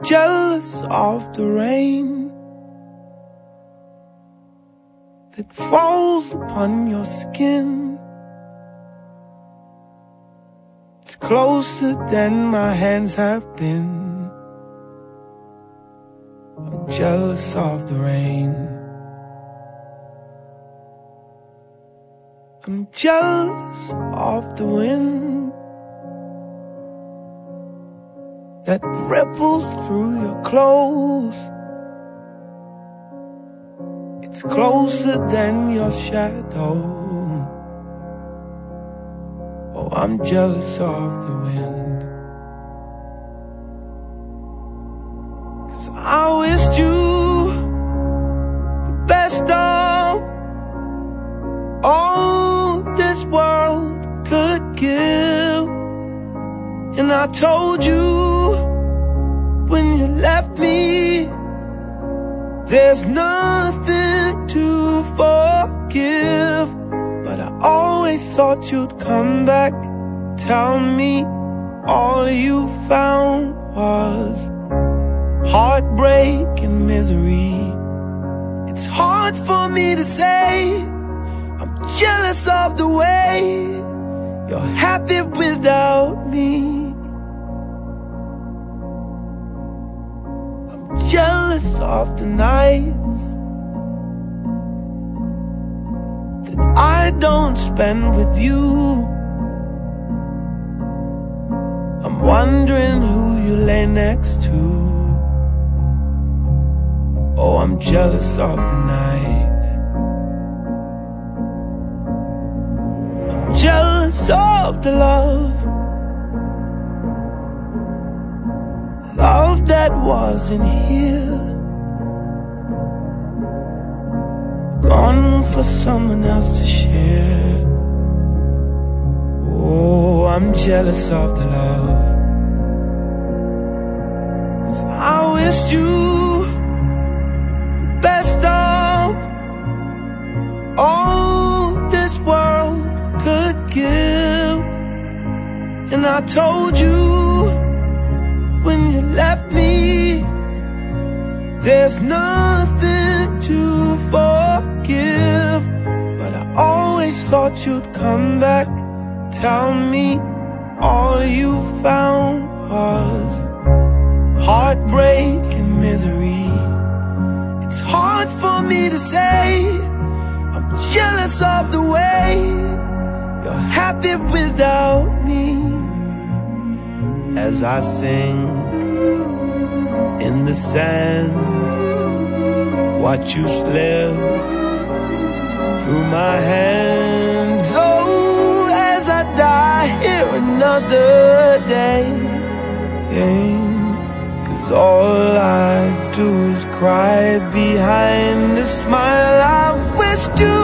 jealous of the rain that falls upon your skin. It's closer than my hands have been. I'm jealous of the rain. I'm jealous of the wind that ripples through your clothes. It's closer than your shadow. Oh, I'm jealous of the wind, 'cause I wished you the best of all this world could give. And I told you when you left me, there's nothing to forgive. But I always thought you'd come back, tell me all you found was heartbreak and misery. It's hard for me to say I'm jealous of the way you're happy without me. I'm jealous of the nights that I don't spend with you. I'm wondering who you lay next to. Oh, I'm jealous of the night. I'm jealous of the love that wasn't here, gone for someone else to share. Oh, I'm jealous of the love. So I wished you the best of all this world could give. And I told you when you left me, there's nothing to forgive. But I always thought you'd come back, tell me all you found was heartbreak and misery. It's hard for me to say I'm jealous of the way you're happy without me. As I sing in the sand, watch you slip through my hands. Oh, as I die here another day, 'cause all I do is cry behind a smile. I wished you